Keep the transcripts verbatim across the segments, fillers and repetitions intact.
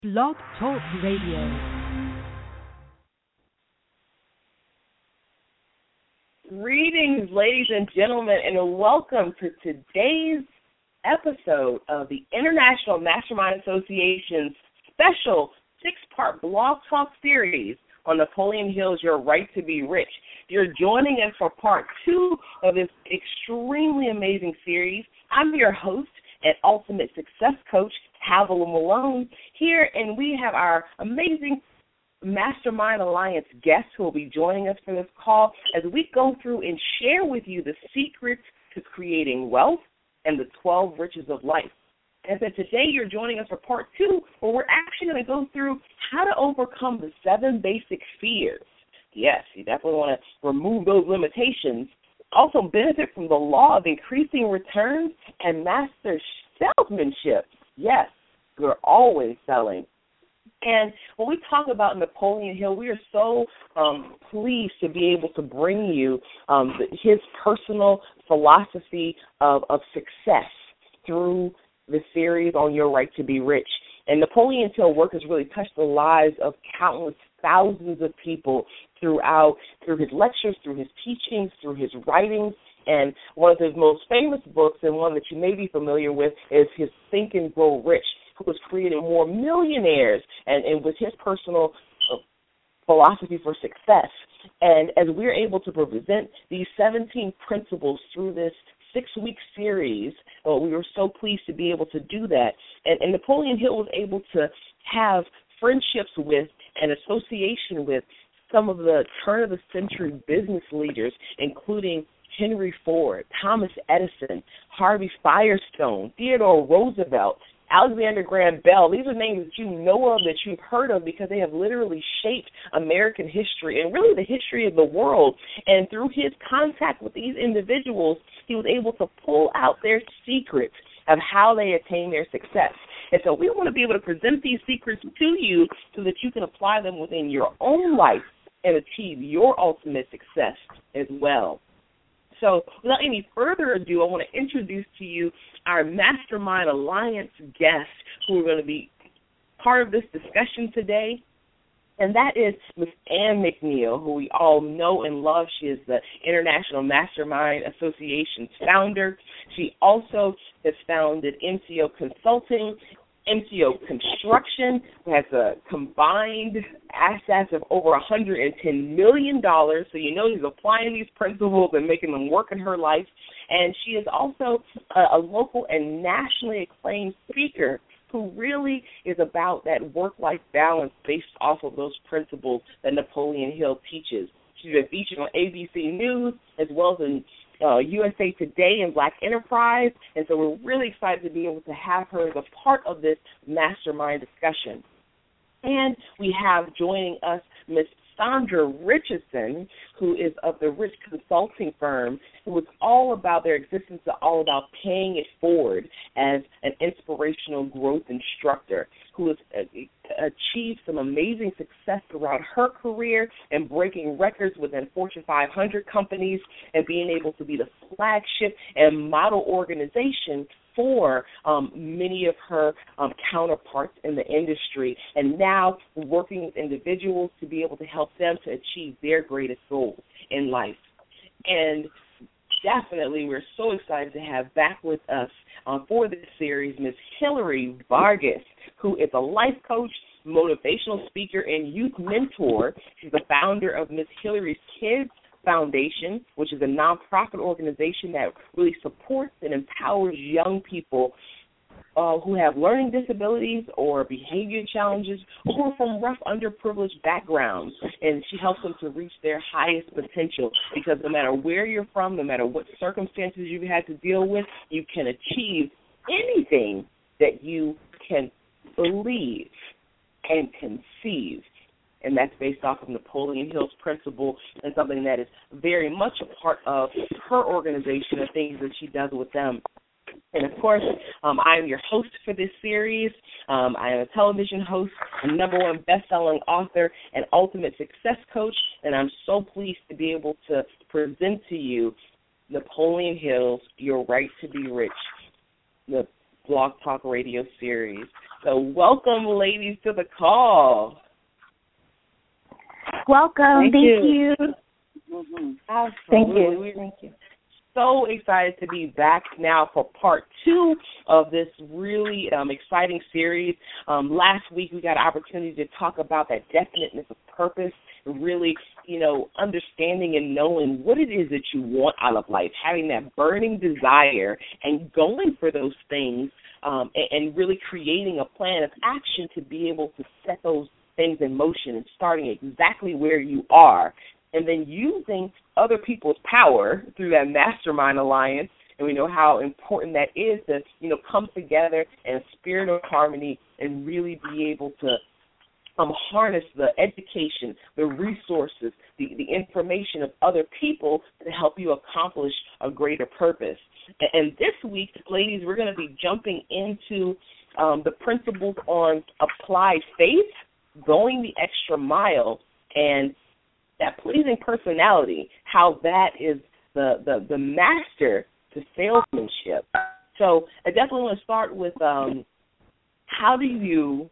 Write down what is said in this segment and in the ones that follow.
Blog Talk Radio. Greetings, ladies and gentlemen, and welcome to today's episode of the International Mastermind Association's special six-part Blog Talk series on Napoleon Hill's Your Right to Be Rich. You're joining us for part two of this extremely amazing series. I'm your host and ultimate success coach, Havilah Malone, here, and we have our amazing Mastermind Alliance guests who will be joining us for this call as we go through and share with you the secrets to creating wealth and the twelve riches of life. And so today you're joining us for part two, where we're actually going to go through how to overcome the seven basic fears. Yes, you definitely want to remove those limitations. Also benefit from the law of increasing returns and master salesmanship. Yes, we're always selling. And when we talk about Napoleon Hill, we are so um, pleased to be able to bring you um, his personal philosophy of, of success through the series on Your Right to Be Rich. And Napoleon Hill's work has really touched the lives of countless thousands of people throughout, through his lectures, through his teachings, through his writings. And one of his most famous books, and one that you may be familiar with, is his Think and Grow Rich, who has created more millionaires, and, and with his personal uh, philosophy for success. And as we're able to present these seventeen principles through this six-week series, uh, we were so pleased to be able to do that. And, and Napoleon Hill was able to have friendships with and association with some of the turn-of-the-century business leaders, including Henry Ford, Thomas Edison, Harvey Firestone, Theodore Roosevelt, Alexander Graham Bell. These are names that you know of, that you've heard of, because they have literally shaped American history and really the history of the world. And through his contact with these individuals, he was able to pull out their secrets of how they attain their success. And so we want to be able to present these secrets to you so that you can apply them within your own life and achieve your ultimate success as well. So without any further ado, I want to introduce to you our Mastermind Alliance guests who are going to be part of this discussion today. And that is Miz Ann McNeil, who we all know and love. She is the International Mastermind Association's founder. She also has founded M C O Consulting, M C O Construction, who has a combined assets of over one hundred ten million dollars. So you know she's applying these principles and making them work in her life. And she is also a, a local and nationally acclaimed speaker who really is about that work-life balance based off of those principles that Napoleon Hill teaches. She's been featured on A B C News as well as in Uh, U S A Today and Black Enterprise, and so we're really excited to be able to have her as a part of this mastermind discussion. And we have joining us Miz Sandra Richardson, who is of the Rich Consulting Firm, who is all about their existence, all about paying it forward as an inspirational growth instructor, who has uh, achieved some amazing success throughout her career and breaking records within Fortune five hundred companies and being able to be the flagship and model organization for um, many of her um, counterparts in the industry, and now working with individuals to be able to help them to achieve their greatest goals in life. And definitely we're so excited to have back with us um, for this series Miz Hillary Vargas, who is a life coach, motivational speaker, and youth mentor. She's the founder of Miz Hillary's Kids Foundation, which is a nonprofit organization that really supports and empowers young people uh, who have learning disabilities or behavior challenges or who are from rough, underprivileged backgrounds. And she helps them to reach their highest potential, because no matter where you're from, no matter what circumstances you've had to deal with, you can achieve anything that you can believe and conceive. And that's based off of Napoleon Hill's principle, and something that is very much a part of her organization and things that she does with them. And, of course, um, I am your host for this series. Um, I am a television host, a number one best-selling author, and ultimate success coach, and I'm so pleased to be able to present to you Napoleon Hill's Your Right to Be Rich, the Blog Talk Radio series. So welcome, ladies, to the call. Welcome. Thank, Thank you. you. Mm-hmm. Thank you. Thank you. So excited to be back now for part two of this really um, exciting series. Um, last week we got an opportunity to talk about that definiteness of purpose, really, you know, understanding and knowing what it is that you want out of life, having that burning desire and going for those things, um, and, and really creating a plan of action to be able to set those things in motion and starting exactly where you are. And then using other people's power through that mastermind alliance, and we know how important that is to, you know, come together in a spirit of harmony and really be able to um, harness the education, the resources, the, the information of other people to help you accomplish a greater purpose. And, and this week, ladies, we're going to be jumping into um, the principles on applied faith, going the extra mile, and that pleasing personality, how that is the, the, the master to salesmanship. So I definitely want to start with um, how do you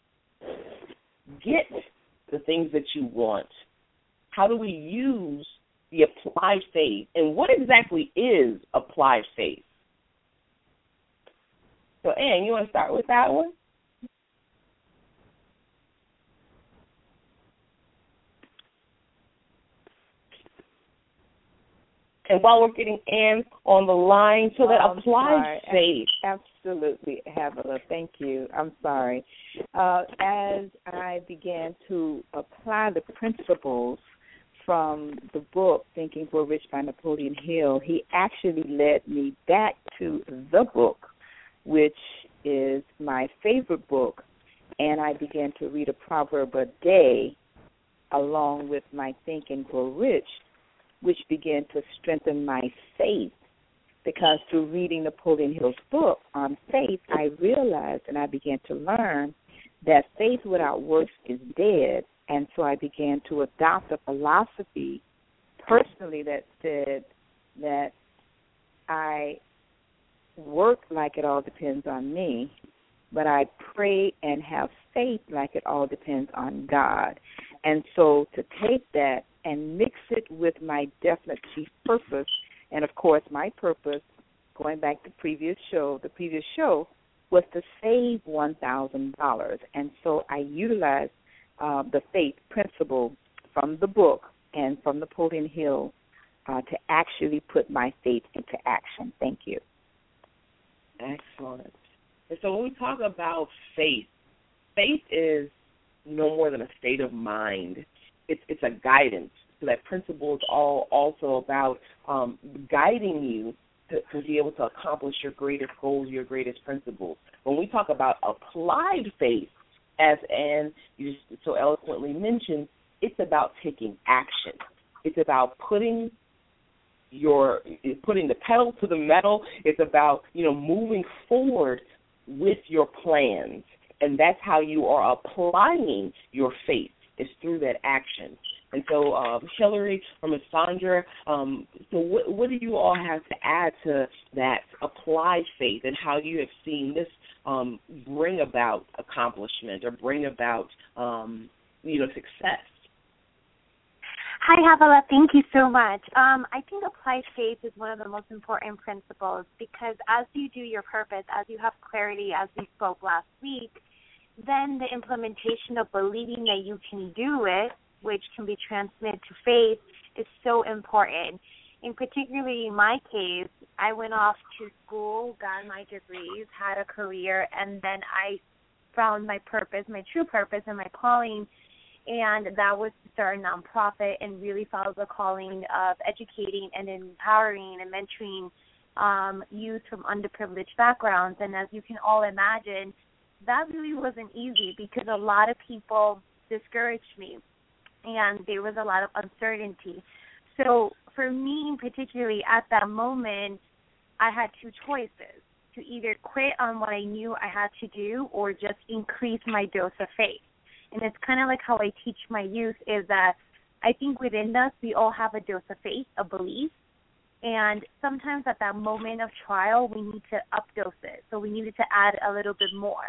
get the things that you want? How do we use the applied faith? And what exactly is applied faith? So, Ann, you want to start with that one? And while we're getting Ann on the line, so that oh, applied faith. Absolutely, Havilah. Thank you. I'm sorry. Uh, as I began to apply the principles from the book, Think and Grow Rich by Napoleon Hill, he actually led me back to the book, which is my favorite book, and I began to read a proverb a day along with my Think and Grow Rich, which began to strengthen my faith, because through reading Napoleon Hill's book on faith, I realized and I began to learn that faith without works is dead, and so I began to adopt a philosophy personally that said that I work like it all depends on me, but I pray and have faith like it all depends on God. And so to take that and mix it with my definite chief purpose, and of course my purpose, going back to previous show, the previous show was to save one thousand dollars. And so I utilized uh, the faith principle from the book and from Napoleon Hill uh, to actually put my faith into action. Thank you. Excellent. And so when we talk about faith, faith is no more than a state of mind. It's, it's a guidance. So that principle is all also about um, guiding you to, to be able to accomplish your greatest goals, your greatest principles. When we talk about applied faith, as Ann you just so eloquently mentioned, it's about taking action. It's about putting your putting the pedal to the metal. It's about, you know, moving forward with your plans, and that's how you are applying your faith, is through that action. And so, uh, Hillary or Miz Sandra, um, so what, what do you all have to add to that applied faith, and how you have seen this um, bring about accomplishment or bring about, um, you know, success? Hi, Havilah. Thank you so much. Um, I think applied faith is one of the most important principles, because as you do your purpose, as you have clarity, as we spoke last week, then the implementation of believing that you can do it, which can be transmitted to faith, is so important. And particularly in my case, I went off to school, got my degrees, had a career, and then I found my purpose, my true purpose and my calling, and that was to start a nonprofit and really follow the calling of educating and empowering and mentoring um, youth from underprivileged backgrounds. And as you can all imagine, that really wasn't easy, because a lot of people discouraged me, and there was a lot of uncertainty. So for me, particularly at that moment, I had two choices: to either quit on what I knew I had to do, or just increase my dose of faith. And it's kind of like how I teach my youth, is that I think within us we all have a dose of faith, a belief, and sometimes at that moment of trial we need to updose it. So we needed to add a little bit more.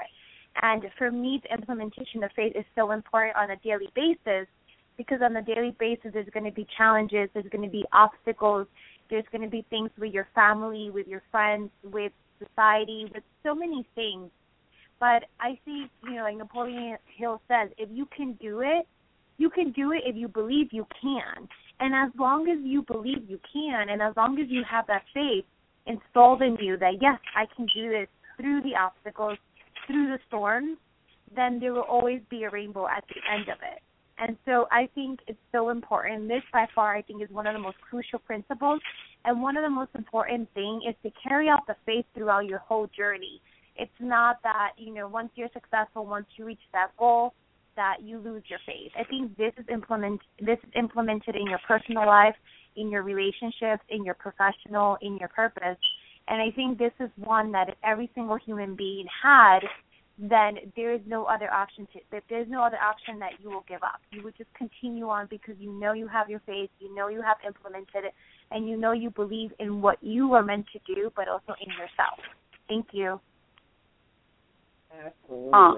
And for me, the implementation of faith is so important on a daily basis, because on a daily basis there's going to be challenges, there's going to be obstacles, there's going to be things with your family, with your friends, with society, with so many things. But I see, you know, like Napoleon Hill says, if you can do it, you can do it if you believe you can. And as long as you believe you can, and as long as you have that faith installed in you that, yes, I can do this through the obstacles, through the storms, then there will always be a rainbow at the end of it. And so I think it's so important. This, by far, I think is one of the most crucial principles. And one of the most important things is to carry out the faith throughout your whole journey. It's not that, you know, once you're successful, once you reach that goal, that you lose your faith. I think this is implement this is implemented in your personal life, in your relationships, in your professional, in your purpose. And I think this is one that if every single human being had, then there is no other option to that there's no other option that you will give up. You would just continue on because you know you have your faith, you know you have implemented it, and you know you believe in what you are meant to do, but also in yourself. Thank you. Absolutely. Uh,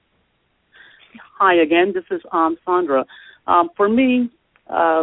hi again, this is um, Sandra. Um, for me, uh,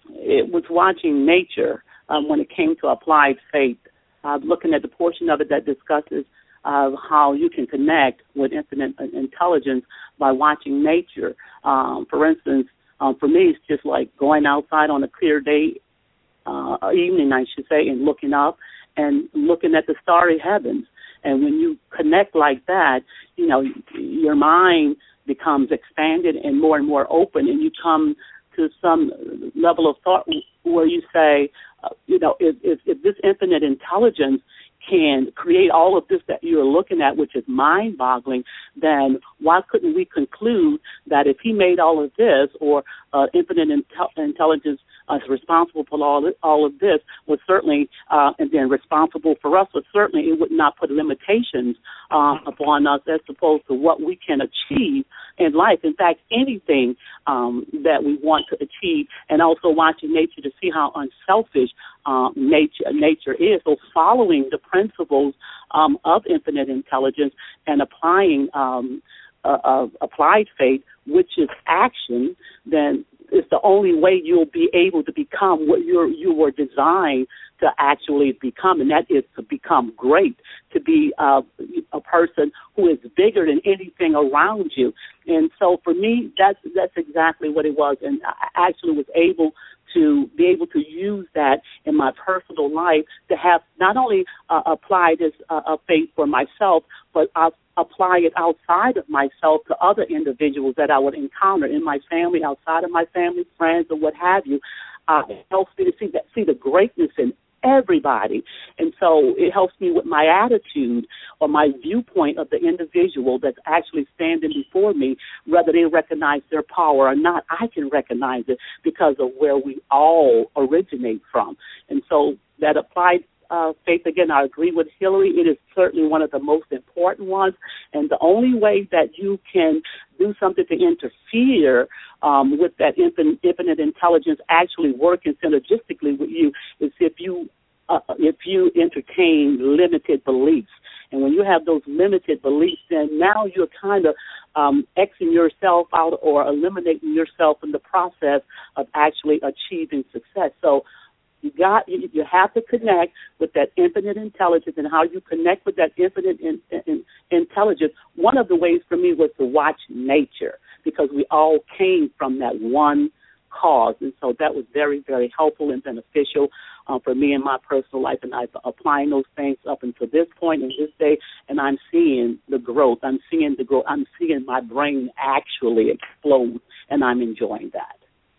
it was watching nature um, when it came to applied faith, uh, looking at the portion of it that discusses uh, how you can connect with infinite intelligence by watching nature. Um, for instance, um, for me, it's just like going outside on a clear day, uh, evening, I should say, and looking up and looking at the starry heavens. And when you connect like that, you know, your mind becomes expanded and more and more open, and you come to some level of thought where you say, uh, you know, if, if, if this infinite intelligence can create all of this that you're looking at, which is mind-boggling, then why couldn't we conclude that if he made all of this, or uh, infinite intel- intelligence uh, is responsible for all, all of this, was certainly, uh, and then responsible for us, but certainly it would not put limitations uh, upon us as opposed to what we can achieve in life. In fact, anything um, that we want to achieve, and also watching nature to see how unselfish uh, nature, nature is. So following the principles um, of infinite intelligence and applying um, uh, uh, applied faith, which is action, then it's the only way you'll be able to become what you're, you were designed to actually become, and that is to become great, to be uh, a person who is bigger than anything around you. And so for me, that's that's exactly what it was, and I actually was able to be able to use that in my personal life to have not only uh, apply this uh, faith for myself, but I'll apply it outside of myself to other individuals that I would encounter in my family, outside of my family, friends, or what have you. Uh, it helps me to see that, see the greatness in everybody. And so it helps me with my attitude or my viewpoint of the individual that's actually standing before me, whether they recognize their power or not. I can recognize it because of where we all originate from. And so that applied uh, faith, again, I agree with Hillary. It is certainly one of the most important ones. And the only way that you can do something to interfere um, with that infinite, infinite intelligence actually working synergistically with you is if you uh, if you entertain limited beliefs. And when you have those limited beliefs, then now you're kind of um, Xing yourself out or eliminating yourself in the process of actually achieving success. So you got you, you have to connect with that infinite intelligence, and how you connect with that infinite in, in, intelligence. One of the ways for me was to watch nature, because we all came from that one cause, and so that was very, very helpful and beneficial uh, for me in my personal life, and I've applying those things up until this point in this day, and I'm seeing the growth. I'm seeing the growth. I'm seeing my brain actually explode, and I'm enjoying that.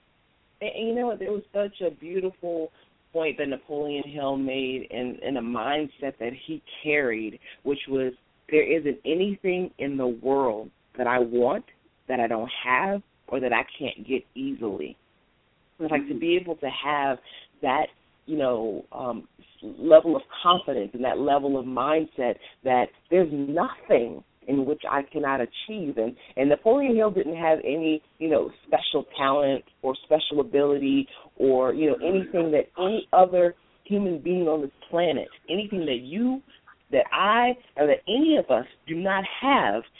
And you know what? There was such a beautiful point that Napoleon Hill made, and, and a mindset that he carried, which was, there isn't anything in the world that I want, that I don't have, or that I can't get easily. It's like to be able to have that, you know, um, level of confidence and that level of mindset that there's nothing in which I cannot achieve. And, and Napoleon Hill didn't have any, you know, special talent or special ability or, you know, anything that any other human being on this planet, anything that you, that I, or that any of us do not have,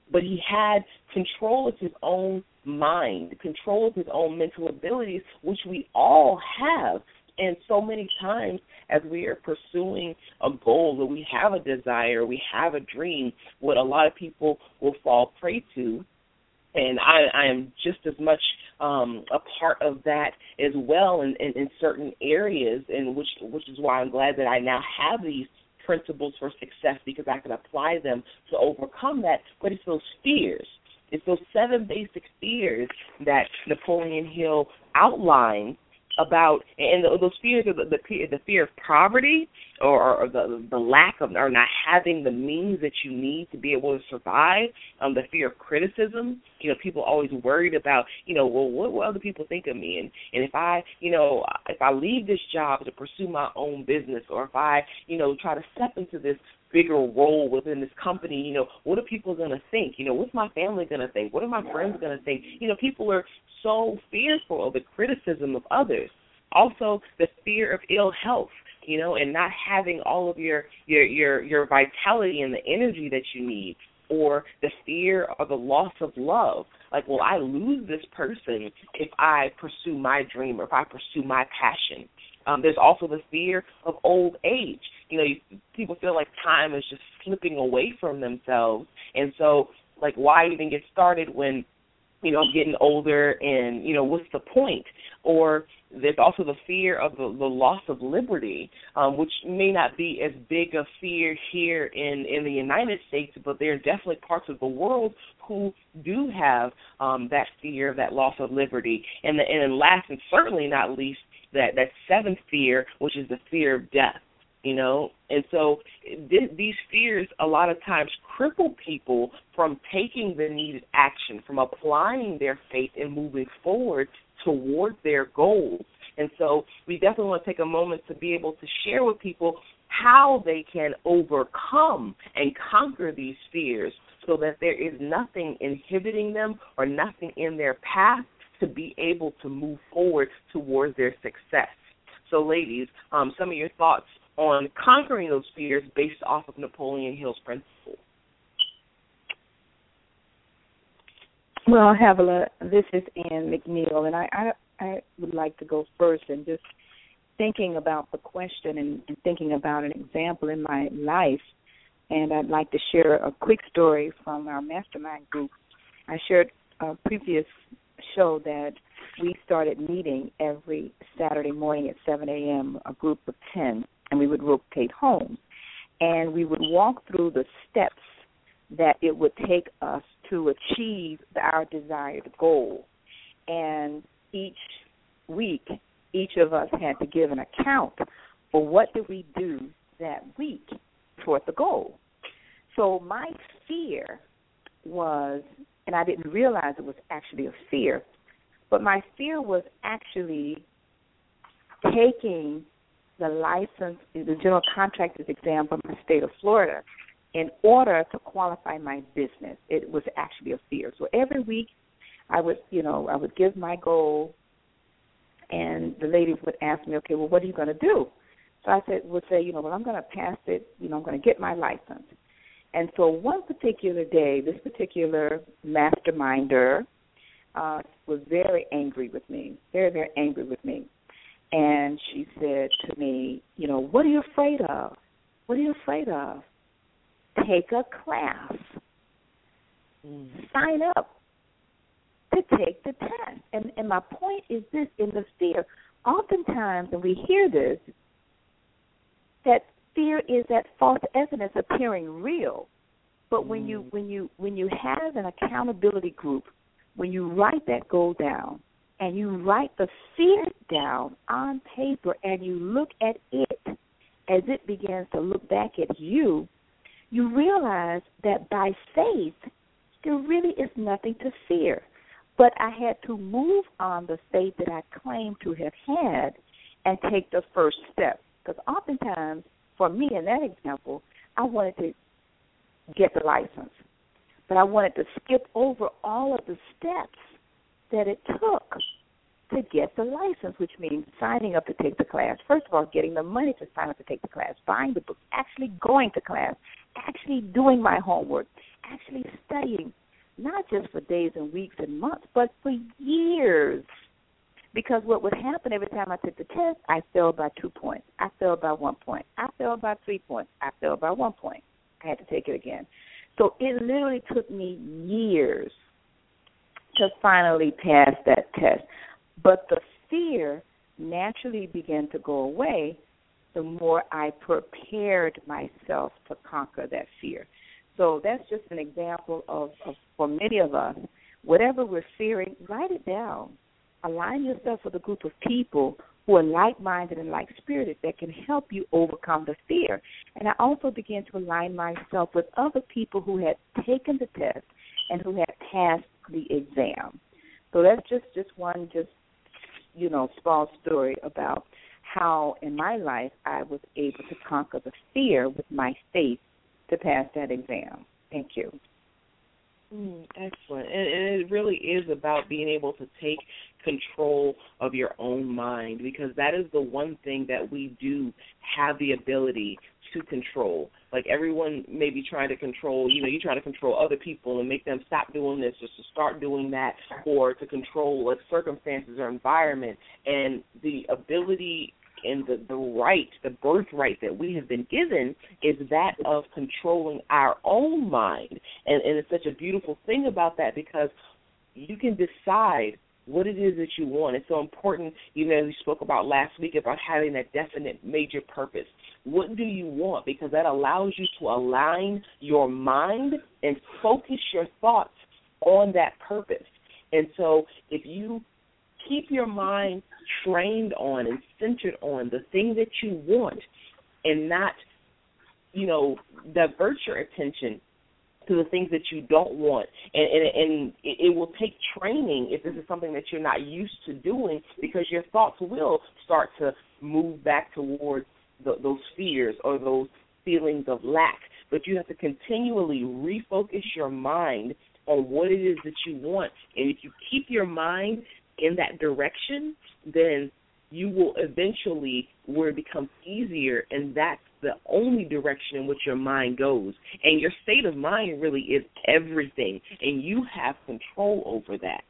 but he had control of his own mind, control of his own mental abilities, which we all have. And so many times as we are pursuing a goal, or we have a desire, we have a dream, what a lot of people will fall prey to, and I, I am just as much um, a part of that as well in, in, in certain areas, and which which is why I'm glad that I now have these principles for success, because I can apply them to overcome that. But it's those fears. It's those seven basic fears that Napoleon Hill outlined about, and those fears are the, the, the fear of poverty, or, or the, the lack of, or not having the means that you need to be able to survive, um, the fear of criticism. You know, people always worried about, you know, well, what will other people think of me? And, and if I, you know, if I leave this job to pursue my own business, or if I, you know, try to step into this bigger role within this company, you know, what are people going to think? You know, what's my family going to think? What are my friends going to think? You know, people are so fearful of the criticism of others. Also, the fear of ill health, you know, and not having all of your, your, your, your vitality and the energy that you need, or the fear of the loss of love. Like, will I lose this person if I pursue my dream, or if I pursue my passion? Um, there's also the fear of old age. You know, you, people feel like time is just slipping away from themselves. And so, like, why even get started when, you know, I'm getting older, and, you know, what's the point? Or there's also the fear of the, the loss of liberty, um, which may not be as big a fear here in, in the United States, but there are definitely parts of the world who do have um, that fear, that loss of liberty. And, the, and last and certainly not least, that, that seventh fear, which is the fear of death. You know, and so th- these fears a lot of times cripple people from taking the needed action, from applying their faith and moving forward toward their goals. And so we definitely want to take a moment to be able to share with people how they can overcome and conquer these fears, so that there is nothing inhibiting them or nothing in their path to be able to move forward towards their success. So, ladies, um, some of your thoughts on conquering those fears based off of Napoleon Hill's principles. Well, Havilah, this is Ann McNeil, and I, I, I would like to go first, and just thinking about the question and, and thinking about an example in my life, and I'd like to share a quick story from our mastermind group. I shared a previous show that we started meeting every Saturday morning at seven a.m., a group of ten, and we would rotate homes, and we would walk through the steps that it would take us to achieve our desired goal. And each week, each of us had to give an account for what did we do that week toward the goal. So my fear was, and I didn't realize it was actually a fear, but my fear was actually taking the license, the general contractor's exam from the state of Florida in order to qualify my business. It was actually a fear. So every week I would, you know, I would give my goal, and the ladies would ask me, okay, well, what are you going to do? So I said, would say, you know, well, I'm going to pass it, you know, I'm going to get my license. And so one particular day, this particular masterminder uh, was very angry with me, very, very angry with me. And she said to me, you know, what are you afraid of? What are you afraid of? Take a class. Mm. Sign up to take the test. And, and my point is this, in the fear, oftentimes when we hear this, that fear is that false evidence appearing real. But when you when you when you have an accountability group, when you write that goal down, and you write the fear down on paper, and you look at it as it begins to look back at you, you realize that by faith, there really is nothing to fear. But I had to move on the faith that I claimed to have had and take the first step. Because oftentimes, for me in that example, I wanted to get the license, but I wanted to skip over all of the steps that it took to get the license, which means signing up to take the class. First of all, getting the money to sign up to take the class, buying the book, actually going to class, actually doing my homework, actually studying, not just for days and weeks and months, but for years. Because what would happen every time I took the test, I failed by two points. I failed by one point. I failed by three points. I failed by one point. I had to take it again. So it literally took me years to finally pass that test. But the fear naturally began to go away the more I prepared myself to conquer that fear. So that's just an example of, of for many of us, whatever we're fearing, write it down. Align yourself with a group of people who are like-minded and like-spirited that can help you overcome the fear. And I also began to align myself with other people who had taken the test and who had passed the exam. So that's just, just one just, you know, small story about how in my life I was able to conquer the fear with my faith to pass that exam. Thank you. Mm, excellent. And, and it really is about being able to take control of your own mind, because that is the one thing that we do have the ability to control. Like everyone may be trying to control, you know, you're trying to control other people and make them stop doing this or to start doing that, or to control like circumstances or environment. And the ability and the, the right, the birthright that we have been given is that of controlling our own mind. And, and it's such a beautiful thing about that, because you can decide what it is that you want. It's so important, you know, we spoke about last week about having that definite major purpose. What do you want? Because that allows you to align your mind and focus your thoughts on that purpose. And so if you keep your mind trained on and centered on the thing that you want and not, you know, divert your attention to the things that you don't want. And, and, and it, it will take training if this is something that you're not used to doing, because your thoughts will start to move back towards the, those fears or those feelings of lack. But you have to continually refocus your mind on what it is that you want. And if you keep your mind in that direction, then you will eventually, where it becomes easier, and that's the only direction in which your mind goes. And your state of mind really is everything, and you have control over that.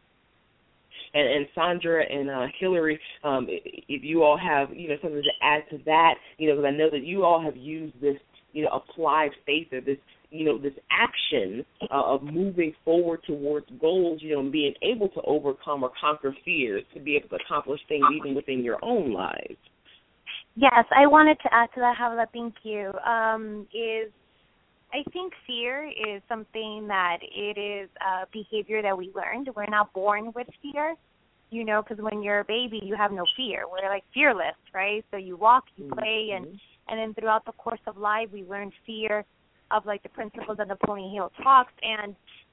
And, and Sandra and uh, Hillary, um, if you all have, you know, something to add to that, you know, because I know that you all have used this, you know, applied faith, or this, you know, this action uh, of moving forward towards goals, you know, and being able to overcome or conquer fears to be able to accomplish things even within your own lives. Yes, I wanted to add to that, Havilah, thank you, um, is I think fear is something that it is a behavior that we learned. We're not born with fear, you know, because when you're a baby, you have no fear. We're like fearless, right? So you walk, you play, mm-hmm. and, and then throughout the course of life, we learn fear of, like, the principles that Napoleon Hill talks. And,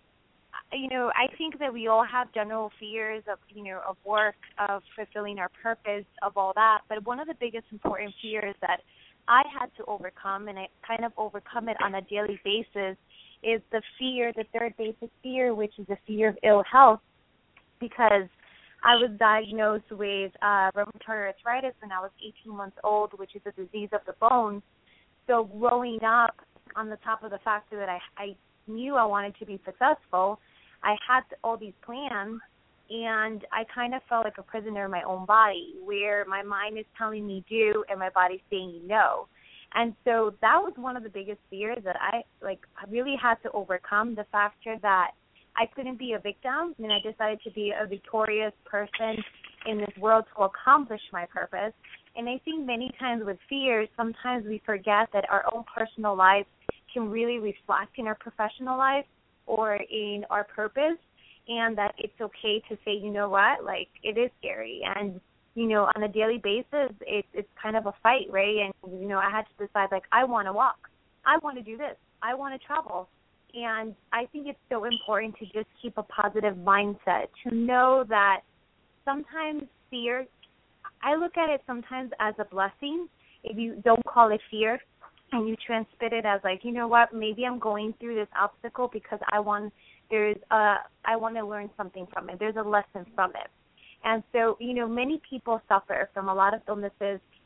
you know, I think that we all have general fears of, you know, of work, of fulfilling our purpose, of all that. But one of the biggest important fears that I had to overcome, and I kind of overcome it on a daily basis, is the fear, the third basic fear, which is the fear of ill health, because I was diagnosed with uh, rheumatoid arthritis when I was eighteen months old, which is a disease of the bones. So growing up, on the top of the factor that I, I knew I wanted to be successful, I had all these plans, and I kind of felt like a prisoner in my own body, where my mind is telling me do and my body's saying no. And so that was one of the biggest fears that I, like, I really had to overcome, the factor that I couldn't be a victim, and I decided to be a victorious person in this world to accomplish my purpose. And I think many times with fears, sometimes we forget that our own personal life can really reflect in our professional life or in our purpose, and that it's okay to say, you know what, like, it is scary. And, you know, on a daily basis, it, it's kind of a fight, right? And, you know, I had to decide, like, I want to walk. I want to do this. I want to travel. And I think it's so important to just keep a positive mindset, to know that sometimes fear, I look at it sometimes as a blessing. If you don't call it fear and you transmit it as, like, you know what, maybe I'm going through this obstacle because I want there's a I want to learn something from it. There's a lesson from it. And so, you know, many people suffer from a lot of illnesses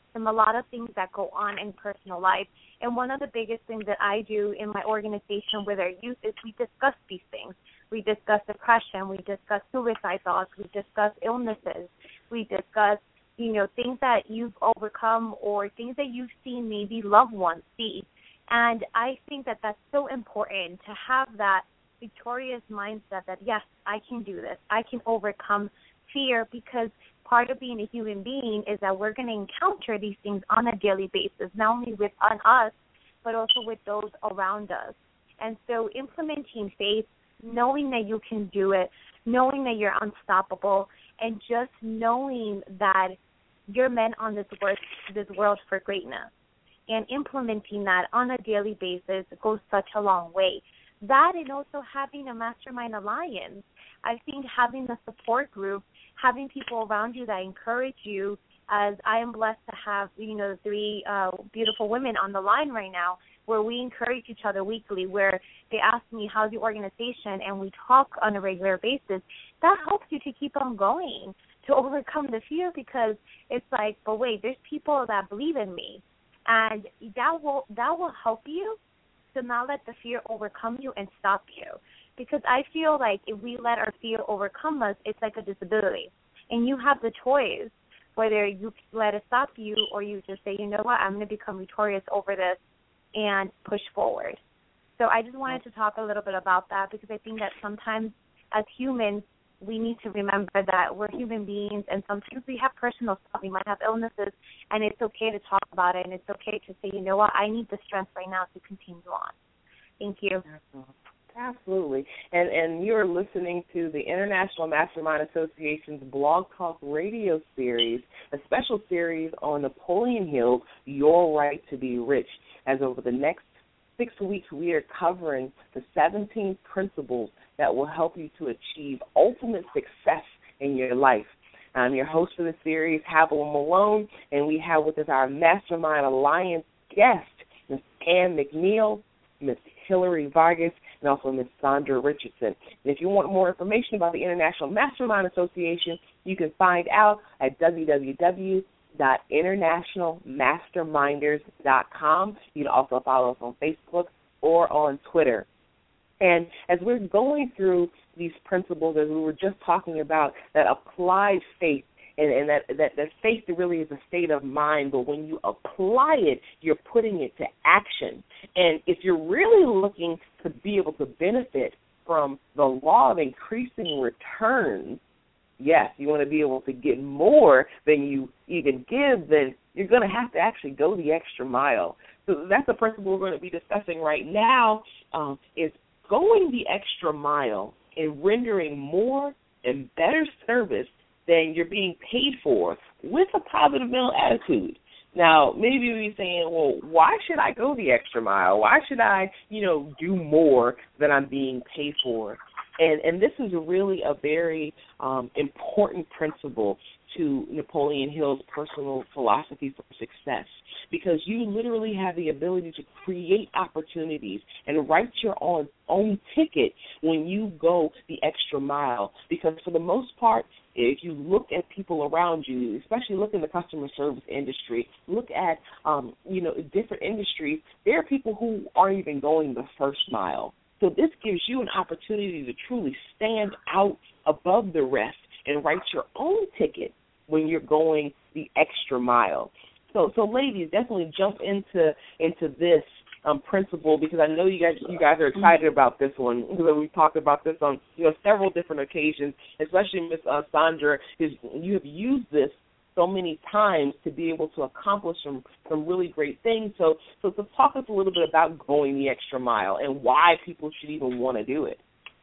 from a lot of things that go on in personal life. And one of the biggest things that I do in my organization with our youth is we discuss these things. We discuss depression. We discuss suicide thoughts. We discuss illnesses. We discuss, you know, things that you've overcome or things that you've seen maybe loved ones see. And I think that that's so important to have that victorious mindset that, yes, I can do this. I can overcome fear, because part of being a human being is that we're going to encounter these things on a daily basis, not only with on us, but also with those around us. And so implementing faith, knowing that you can do it, knowing that you're unstoppable, and just knowing that you're meant on this world, this world for greatness, and implementing that on a daily basis goes such a long way. That, and also having a mastermind alliance. I think having the support group, having people around you that encourage you, as I am blessed to have, you know, three uh, beautiful women on the line right now, where we encourage each other weekly, where they ask me, how's the organization, and we talk on a regular basis. That helps you to keep on going, to overcome the fear, because it's like, but wait, there's people that believe in me, and that will that will help you to not let the fear overcome you and stop you. Because I feel like if we let our fear overcome us, it's like a disability. And you have the choice whether you let it stop you or you just say, you know what, I'm going to become victorious over this and push forward. So I just wanted to talk a little bit about that, because I think that sometimes as humans, we need to remember that we're human beings, and sometimes we have personal stuff. We might have illnesses, and it's okay to talk about it, and it's okay to say, you know what, I need the strength right now to continue on. Thank you. Absolutely. And and you're listening to the International Mastermind Association's Blog Talk Radio series, a special series on Napoleon Hill, Your Right to Be Rich. As over the next six weeks, we are covering the seventeen principles that will help you to achieve ultimate success in your life. I'm your host for the series, Havilah Malone, and we have with us our Mastermind Alliance guest, Miss Ann McNeil, Miss Hillary Vargas, and also Miss Sandra Richardson. And if you want more information about the International Mastermind Association, you can find out at w w w dot international masterminders dot com. You can also follow us on Facebook or on Twitter. And as we're going through these principles, as we were just talking about, that applied faith, and, and that, that, that faith really is a state of mind, but when you apply it, you're putting it to action. And if you're really looking to be able to benefit from the law of increasing returns, yes, you want to be able to get more than you even give, then you're going to have to actually go the extra mile. So that's the principle we're going to be discussing right now, um, is going the extra mile and rendering more and better service than you're being paid for with a positive mental attitude. Now, maybe you're saying, well, why should I go the extra mile? Why should I, you know, do more than I'm being paid for? And and this is really a very um, important principle to Napoleon Hill's personal philosophy for success, because you literally have the ability to create opportunities and write your own, own ticket when you go the extra mile. Because for the most part, if you look at people around you, especially look in the customer service industry, look at, um, you know, different industries, there are people who aren't even going the first mile. So this gives you an opportunity to truly stand out above the rest and write your own ticket when you're going the extra mile. So, so ladies, definitely jump into into this um, principle, because I know you guys you guys are excited about this one, because we've talked about this on you know several different occasions, especially Miss uh, Sandra, is you have used this so many times to be able to accomplish some, some really great things. So, so, so talk us a little bit about going the extra mile and why people should even want to do it.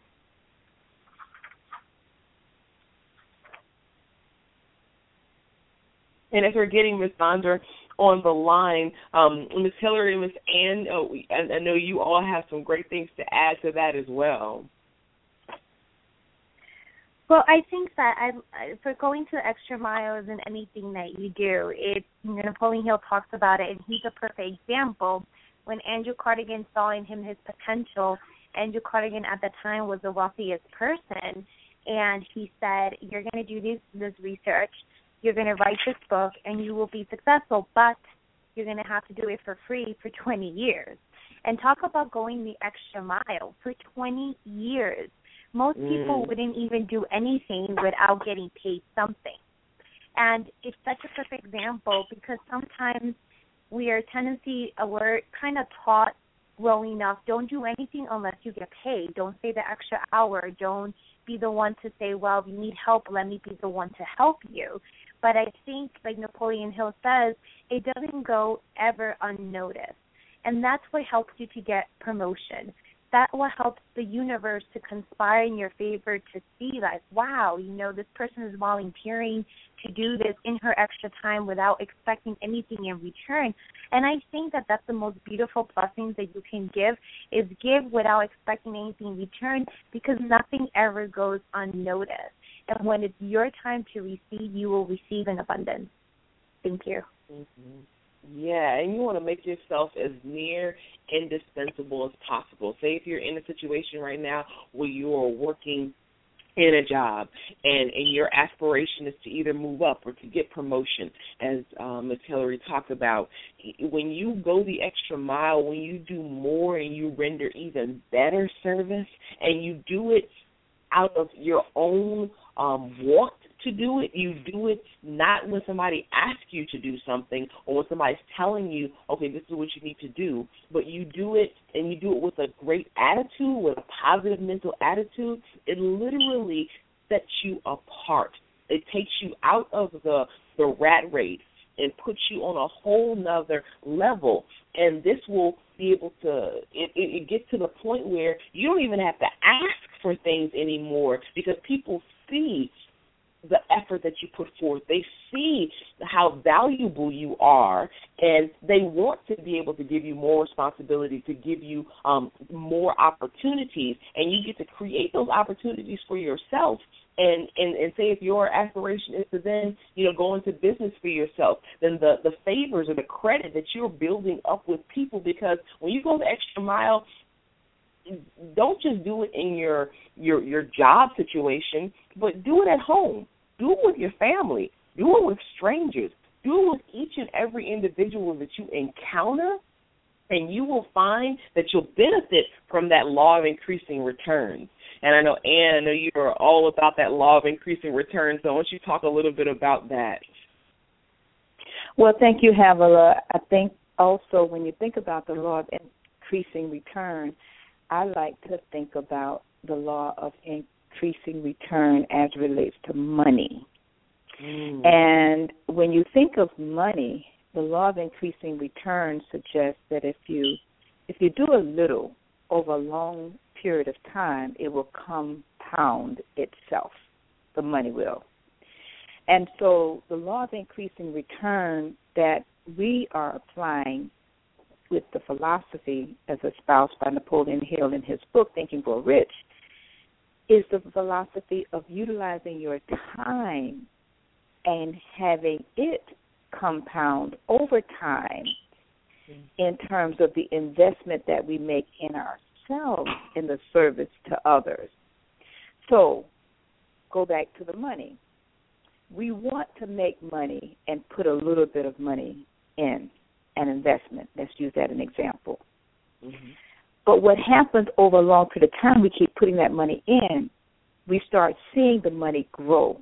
And as we're getting Miss Sandra on the line, um, Miss Hillary, Miss Ann, oh, I, I know you all have some great things to add to that as well. Well, I think that I, for going to extra miles in anything that you do, it, you know, Napoleon Hill talks about it, and he's a perfect example. When Andrew Carnegie saw in him his potential, Andrew Carnegie at the time was the wealthiest person, and he said, you're going to do this, this research. you're going to write this book and you will be successful, but you're going to have to do it for free for twenty years. And talk about going the extra mile for twenty years. Most mm. people wouldn't even do anything without getting paid something. And it's such a perfect example because sometimes we are tendency, we're kind of taught growing up, don't do anything unless you get paid. Don't stay the extra hour. Don't be the one to say, well, if you need help, let me be the one to help you. But I think, like Napoleon Hill says, it doesn't go ever unnoticed. And that's what helps you to get promotion. That's what helps the universe to conspire in your favor to see, like, wow, you know, this person is volunteering to do this in her extra time without expecting anything in return. And I think that that's the most beautiful blessings that you can give, is give without expecting anything in return, because nothing ever goes unnoticed. And when it's your time to receive, you will receive in abundance. Thank you. Mm-hmm. Yeah, and you want to make yourself as near indispensable as possible. Say if you're in a situation right now where you are working in a job and, and your aspiration is to either move up or to get promotion, as um, Miz Hillary talked about, when you go the extra mile, when you do more and you render even better service and you do it out of your own um, want to do it, you do it not when somebody asks you to do something or when somebody's telling you, okay, this is what you need to do, but you do it and you do it with a great attitude, with a positive mental attitude. It literally sets you apart. It takes you out of the, the rat race and puts you on a whole nother level. And this will be able to, it, it, it gets to the point where you don't even have to ask for things anymore because people see the effort that you put forth. They see how valuable you are, and they want to be able to give you more responsibility, to give you um, more opportunities, and you get to create those opportunities for yourself. And, and, and say if your aspiration is to then, you know, go into business for yourself, then the, the favors or the credit that you're building up with people, because when you go the extra mile, don't just do it in your, your your job situation, but do it at home. Do it with your family. Do it with strangers. Do it with each and every individual that you encounter, and you will find that you'll benefit from that law of increasing returns. And I know, Ann, I know you are all about that law of increasing returns, so I want you to talk a little bit about that. Well, thank you, Havilah. I think also when you think about the law of increasing return, I like to think about the law of increasing return as it relates to money. Mm. And when you think of money, the law of increasing return suggests that if you if you do a little over a long period of time, it will compound itself. The money will. And so the law of increasing return that we are applying with the philosophy as espoused by Napoleon Hill in his book, Think and Grow Rich, is the philosophy of utilizing your time and having it compound over time mm-hmm. in terms of the investment that we make in ourselves in the service to others. So, go back to the money. We want to make money and put a little bit of money in an investment. Let's use that as an example. Mm-hmm. But what happens over a long period of time, we keep putting that money in, we start seeing the money grow.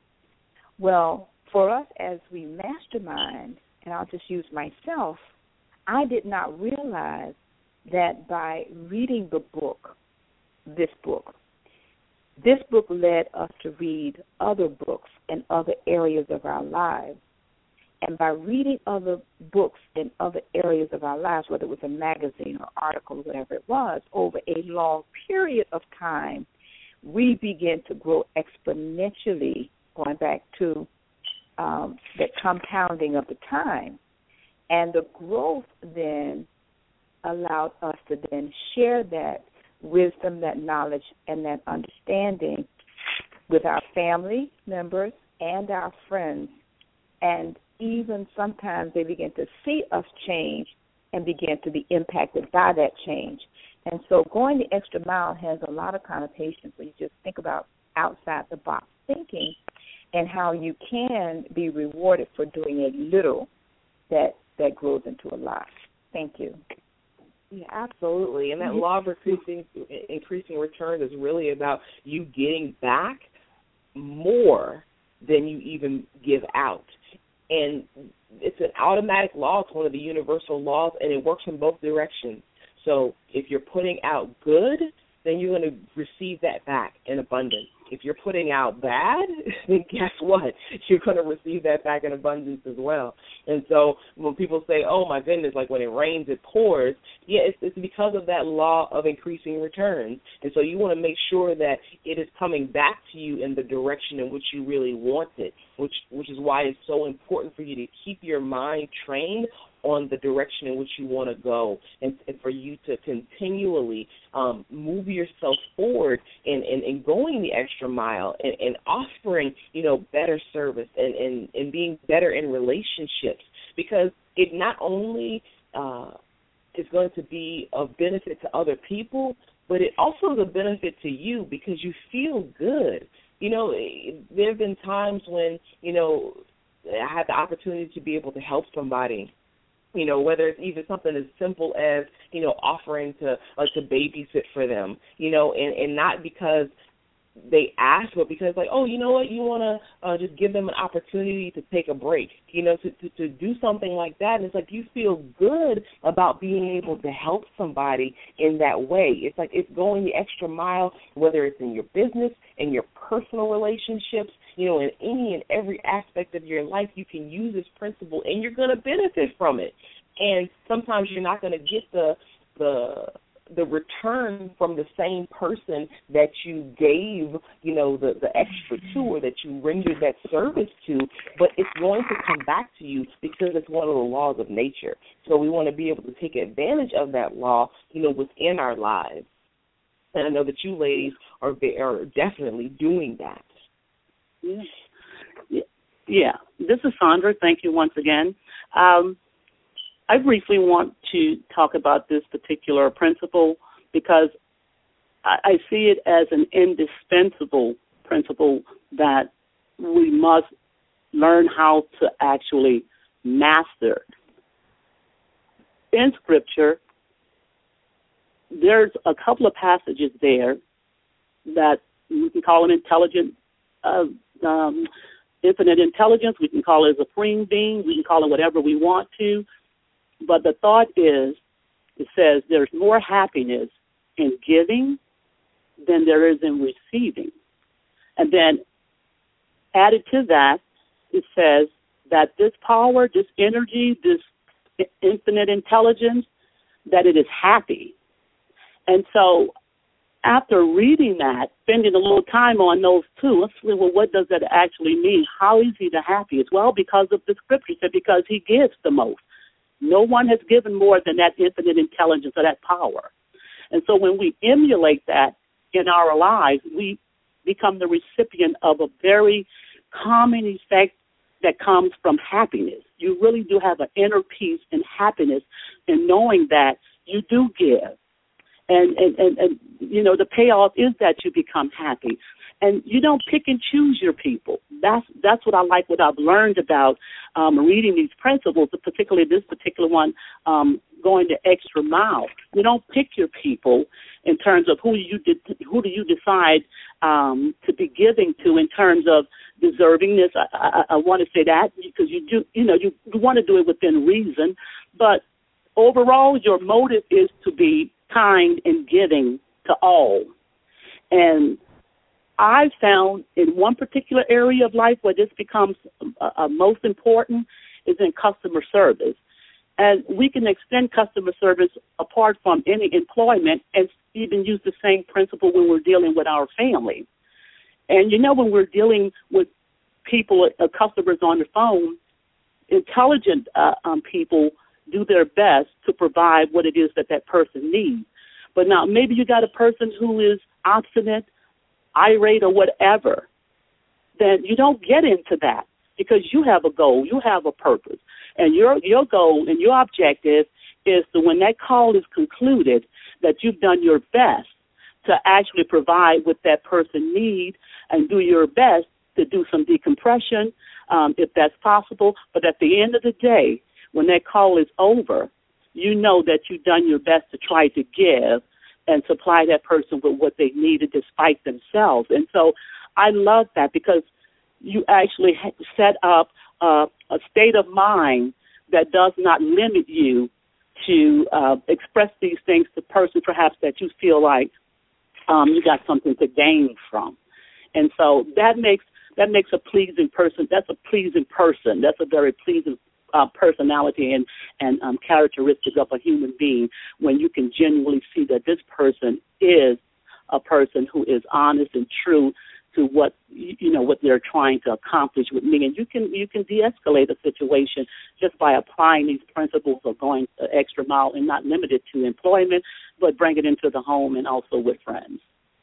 Well, for us as we mastermind, and I'll just use myself, I did not realize that by reading the book, this book, this book led us to read other books in other areas of our lives. And by reading other books in other areas of our lives, whether it was a magazine or article or whatever it was, over a long period of time, we begin to grow exponentially, going back to um, the compounding of the time. And the growth then allowed us to then share that wisdom, that knowledge, and that understanding with our family members and our friends. And even sometimes they begin to see us change and begin to be impacted by that change. And so going the extra mile has a lot of connotations when you just think about outside the box thinking. and how you can be rewarded for doing a little that that grows into a lot. Thank you. Yeah, absolutely. And that law of increasing, increasing returns is really about you getting back more than you even give out. And it's an automatic law. It's one of the universal laws, and it works in both directions. So if you're putting out good, then you're going to receive that back in abundance. If you're putting out bad, then guess what? You're going to receive that back in abundance as well. And so when people say, oh, my goodness, like when it rains, it pours, yeah, it's, it's because of that law of increasing returns. And so you want to make sure that it is coming back to you in the direction in which you really want it, which, which is why it's so important for you to keep your mind trained on the direction in which you want to go, and, and for you to continually um, move yourself forward in, in, in going the extra mile and, and offering, you know, better service and, and, and being better in relationships, because it not only uh, is going to be of benefit to other people, but it also is a benefit to you because you feel good. You know, there have been times when, you know, I had the opportunity to be able to help somebody, you know, whether it's even something as simple as, you know, offering to like to babysit for them, you know, and, and not because they asked, but because like, oh, you know what, you want to uh, just give them an opportunity to take a break, you know, to, to, to do something like that. And it's like you feel good about being able to help somebody in that way. It's like it's going the extra mile, whether it's in your business, in your personal relationships, you know, in any and every aspect of your life, you can use this principle and you're going to benefit from it. And sometimes you're not going to get the the the return from the same person that you gave, you know, the, the extra to or that you rendered that service to, but it's going to come back to you because it's one of the laws of nature. So we want to be able to take advantage of that law, you know, within our lives. And I know that you ladies are, are definitely doing that. Yeah. yeah, this is Sandra. Thank you once again. Um, I briefly want to talk about this particular principle because I, I see it as an indispensable principle that we must learn how to actually master. In Scripture, there's a couple of passages there that we can call an intelligent uh, Um, infinite intelligence, we can call it a supreme being, we can call it whatever we want to, but the thought is, it says there's more happiness in giving than there is in receiving. And then added to that, it says that this power, this energy, this infinite intelligence, that it is happy. And so after reading that, spending a little time on those two, let's see, well, what does that actually mean? How is he the happiest? Well, because of the Scripture said, because he gives the most. No one has given more than that infinite intelligence or that power. And so when we emulate that in our lives, we become the recipient of a very calming effect that comes from happiness. You really do have an inner peace and happiness in knowing that you do give. And, and, and, and, you know, the payoff is that you become happy. And you don't pick and choose your people. That's that's what I like, what I've learned about um, reading these principles, particularly this particular one, um, going the extra mile. You don't pick your people in terms of who you did, who do you decide um, to be giving to in terms of deservingness. I, I, I want to say that because you do, you know, you, you want to do it within reason. But overall, your motive is to be kind and giving to all. And I found in one particular area of life where this becomes uh, uh, most important is in customer service. And we can extend customer service apart from any employment and even use the same principle when we're dealing with our family. And, you know, when we're dealing with people, uh, customers on the phone, intelligent uh, um, people do their best to provide what it is that that person needs. But now maybe you got a person who is obstinate, irate, or whatever, then you don't get into that because you have a goal, you have a purpose. And your your goal and your objective is to, when that call is concluded, that you've done your best to actually provide what that person needs and do your best to do some decompression um, if that's possible. But at the end of the day, when that call is over, you know that you've done your best to try to give and supply that person with what they needed despite themselves. And so I love that because you actually set up uh, a state of mind that does not limit you to uh, express these things to persons perhaps that you feel like um, you got something to gain from. And so that makes that makes a pleasing person. That's a pleasing person. That's a very pleasing uh, personality and, and um, characteristic of a human being when you can genuinely see that this person is a person who is honest and true to what you know what they're trying to accomplish with me, and you can you can de-escalate a situation just by applying these principles of going the extra mile and not limited to employment, but bring it into the home and also with friends.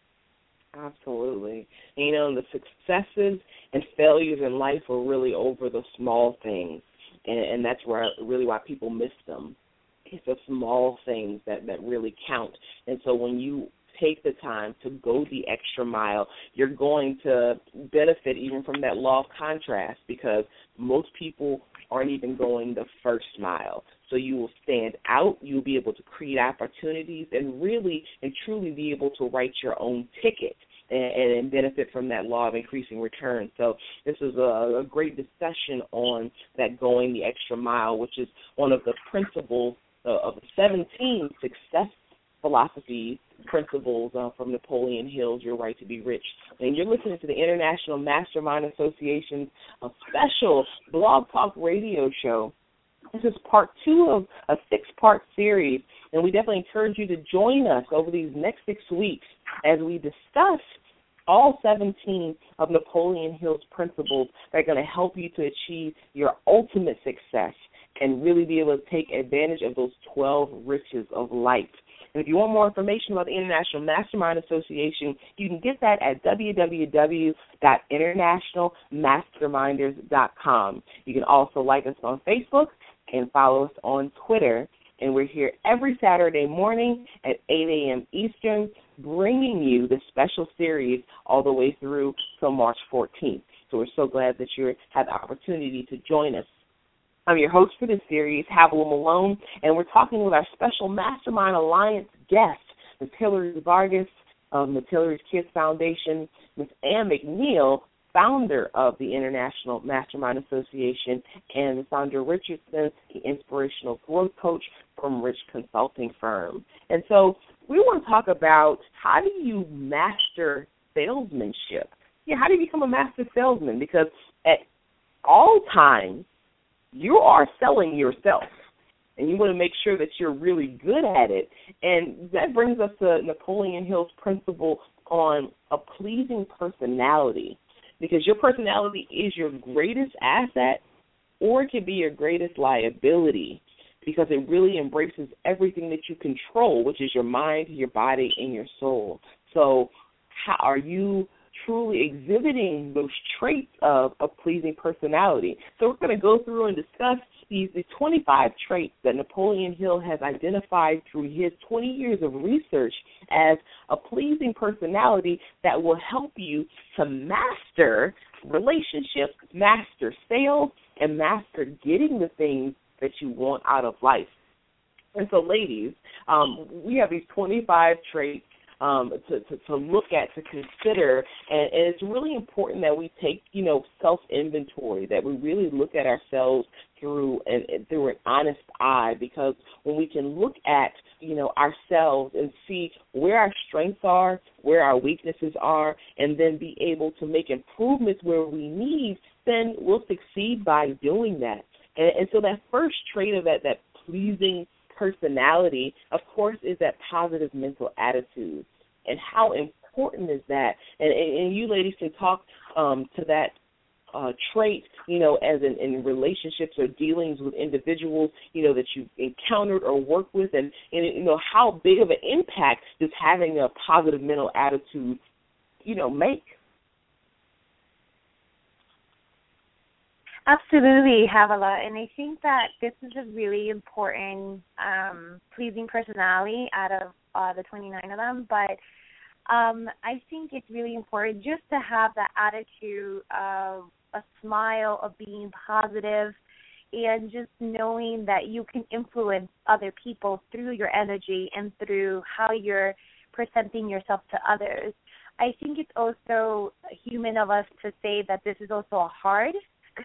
Absolutely. You know, the successes and failures in life are really over the small things, and, and that's where really why people miss them. It's the small things that, that really count, and so when you take the time to go the extra mile, you're going to benefit even from that law of contrast because most people aren't even going the first mile. So you will stand out, you'll be able to create opportunities and really and truly be able to write your own ticket and, and benefit from that law of increasing returns. So this is a, a great discussion on that going the extra mile, which is one of the principles uh, of the seventeen success philosophies, principles uh, from Napoleon Hill's Your Right to Be Rich. And you're listening to the International Mastermind Association's a special Blog Talk radio show. This is part two of a six-part series, and we definitely encourage you to join us over these next six weeks as we discuss all seventeen of Napoleon Hill's principles that are going to help you to achieve your ultimate success and really be able to take advantage of those twelve riches of life. And if you want more information about the International Mastermind Association, you can get that at w w w dot international masterminders dot com. You can also like us on Facebook and follow us on Twitter. And we're here every Saturday morning at eight a.m. Eastern, bringing you the special series all the way through till March fourteenth. So we're so glad that you have the opportunity to join us. I'm your host for this series, Havilah Malone, and we're talking with our special Mastermind Alliance guest, Miz Hillary Vargas of Miz Hillary's Kids Foundation, Miz Ann McNeil, founder of the International Mastermind Association, and Miz Sandra Richardson, the inspirational growth coach from Rich Consulting Firm. And so we want to talk about how do you master salesmanship? Yeah, how do you become a master salesman? Because at all times, you are selling yourself, and you want to make sure that you're really good at it. And that brings us to Napoleon Hill's principle on a pleasing personality, because your personality is your greatest asset or it can be your greatest liability, because it really embraces everything that you control, which is your mind, your body, and your soul. So how are you truly exhibiting those traits of a pleasing personality? So we're going to go through and discuss these the twenty-five traits that Napoleon Hill has identified through his twenty years of research as a pleasing personality that will help you to master relationships, master sales, and master getting the things that you want out of life. And so, ladies, um, we have these twenty-five traits Um, to, to, to look at, to consider, and, and it's really important that we take, you know, self-inventory, that we really look at ourselves through an, through an honest eye, because when we can look at, you know, ourselves and see where our strengths are, where our weaknesses are, and then be able to make improvements where we need, then we'll succeed by doing that. And, and so that first trait of that, that pleasing personality, of course, is that positive mental attitude. And how important is that? And, and, and you ladies can talk um, to that uh, trait, you know, as in, in relationships or dealings with individuals, you know, that you've encountered or worked with, and, and you know, how big of an impact does having a positive mental attitude, you know, make? Absolutely, Havilah, and I think that this is a really important, um, pleasing personality out of uh, the twenty-nine of them, but Um, I think it's really important just to have that attitude of a smile, of being positive, and just knowing that you can influence other people through your energy and through how you're presenting yourself to others. I think it's also human of us to say that this is also hard.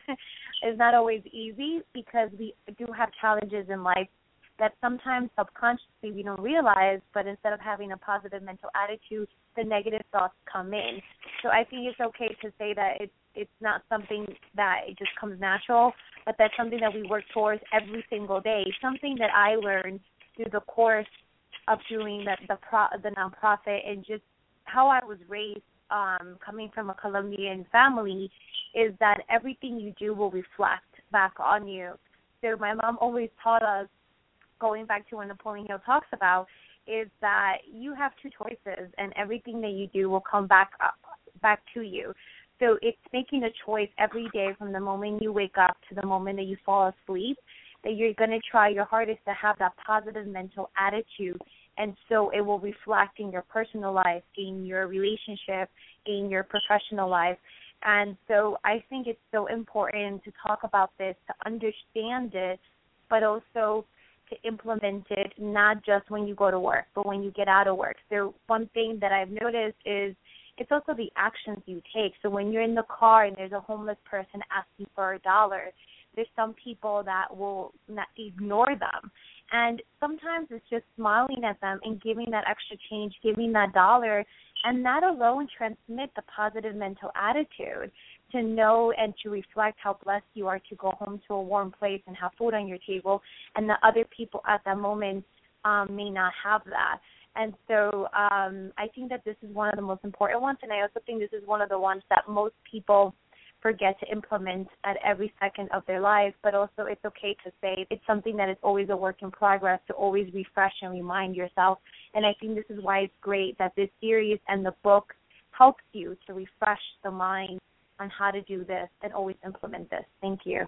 It's not always easy because we do have challenges in life that sometimes subconsciously we don't realize, but instead of having a positive mental attitude, the negative thoughts come in. So I think it's okay to say that it's it's not something that it just comes natural, but that's something that we work towards every single day. Something that I learned through the course of doing the the, pro, the nonprofit and just how I was raised, um, coming from a Colombian family, is that everything you do will reflect back on you. So my mom always taught us, going back to what Napoleon Hill talks about, is that you have two choices, and everything that you do will come back up, back to you. So it's making a choice every day from the moment you wake up to the moment that you fall asleep, that you're going to try your hardest to have that positive mental attitude, and so it will reflect in your personal life, in your relationship, in your professional life. And so I think it's so important to talk about this, to understand it, but also to implement it, not just when you go to work, but when you get out of work. So one thing that I've noticed is it's also the actions you take. So when you're in the car and there's a homeless person asking for a dollar, there's some people that will not ignore them. And sometimes it's just smiling at them and giving that extra change, giving that dollar, and that alone transmit the positive mental attitude to know and to reflect how blessed you are to go home to a warm place and have food on your table, and the other people at that moment um, may not have that. And so um, I think that this is one of the most important ones, and I also think this is one of the ones that most people forget to implement at every second of their life, but also it's okay to say it's something that is always a work in progress, to always refresh and remind yourself. And I think this is why it's great that this series and the book helps you to refresh the mind on how to do this and always implement this. Thank you.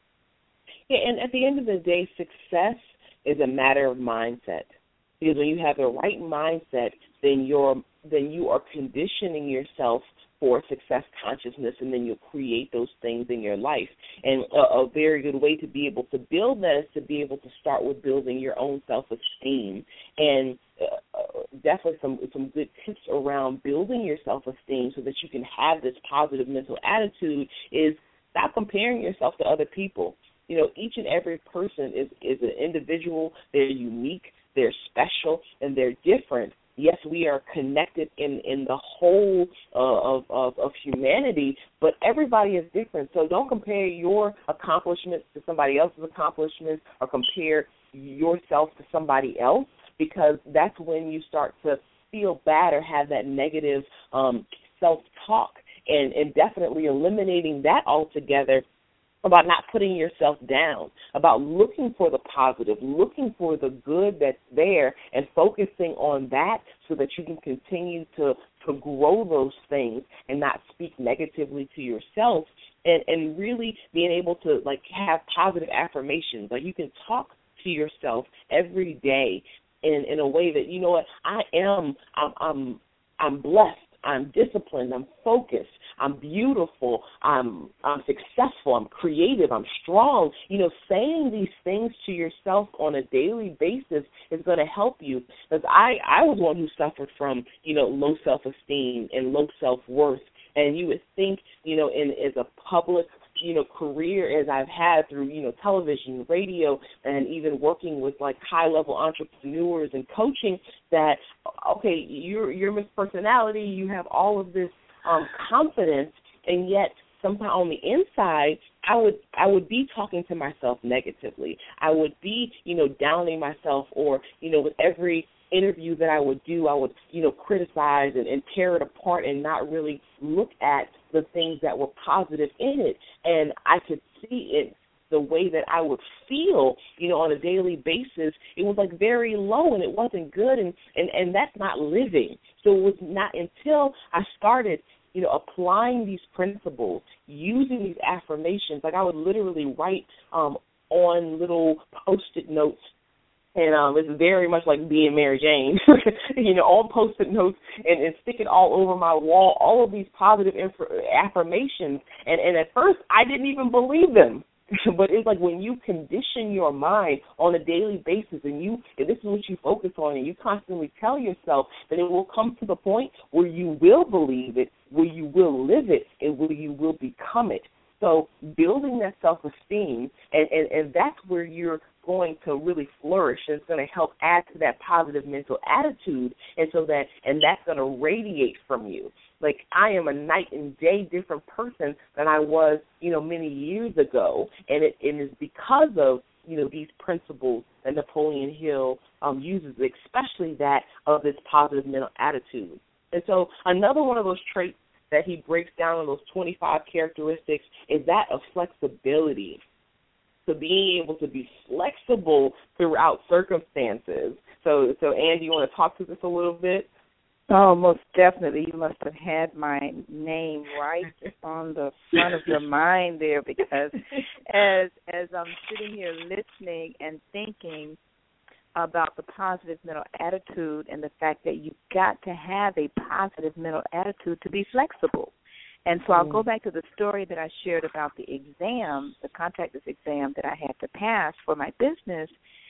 Yeah, and at the end of the day, success is a matter of mindset. Because when you have the right mindset, then you're then you are conditioning yourself for success consciousness, and then you'll create those things in your life. And a, a very good way to be able to build that is to be able to start with building your own self-esteem. And uh, definitely some some good tips around building your self-esteem so that you can have this positive mental attitude is stop comparing yourself to other people. You know, each and every person is, is an individual. They're unique, they're special, and they're different. Yes, we are connected in, in the whole uh, of, of, of humanity, but everybody is different. So don't compare your accomplishments to somebody else's accomplishments or compare yourself to somebody else, because that's when you start to feel bad or have that negative um, self-talk, and, and definitely eliminating that altogether, about not putting yourself down, about looking for the positive, looking for the good that's there and focusing on that so that you can continue to, to grow those things and not speak negatively to yourself, and, and really being able to, like, have positive affirmations. Like, you can talk to yourself every day in, in a way that, you know what, I am, I'm, I'm, I'm blessed. I'm disciplined, I'm focused, I'm beautiful, I'm I'm successful, I'm creative, I'm strong. You know, saying these things to yourself on a daily basis is going to help you. Because I, I was one who suffered from, you know, low self-esteem and low self-worth. And you would think, you know, in as a public, you know, career as I've had through, you know, television, radio, and even working with, like, high-level entrepreneurs and coaching, that, okay, you're, you're Miss Personality, you have all of this um, confidence, and yet somehow on the inside, I would I would be talking to myself negatively. I would be, you know, downing myself, or, you know, with every interview that I would do, I would, you know, criticize and, and tear it apart and not really look at the things that were positive in it. And I could see it, the way that I would feel, you know, on a daily basis. It was like very low, and it wasn't good, and, and, and that's not living. So it was not until I started, you know, applying these principles, using these affirmations. Like, I would literally write um, on little Post-it notes And um, it's very much like being Mary Jane, you know, all Post-it notes and, and stick it all over my wall, all of these positive inf- affirmations. And, and at first, I didn't even believe them. But it's like when you condition your mind on a daily basis and you, and this is what you focus on, and you constantly tell yourself, that it will come to the point where you will believe it, where you will live it, and where you will become it. So building that self-esteem, and, and, and that's where you're going to really flourish, and it's going to help add to that positive mental attitude, and so that, and that's going to radiate from you. Like, I am a night and day different person than I was, you know, many years ago, and it, it is because of, you know, these principles that Napoleon Hill um, uses, especially that of this positive mental attitude. And so another one of those traits that he breaks down in those twenty-five characteristics is that of flexibility. So being able to be flexible throughout circumstances. So, so Andy, you want to talk to this a little bit? Oh, most definitely. You must have had my name right on the front of your mind there, because as as I'm sitting here listening and thinking about the positive mental attitude and the fact that you've got to have a positive mental attitude to be flexible. And so I'll go back to the story that I shared about the exam, the contractor's exam that I had to pass for my business.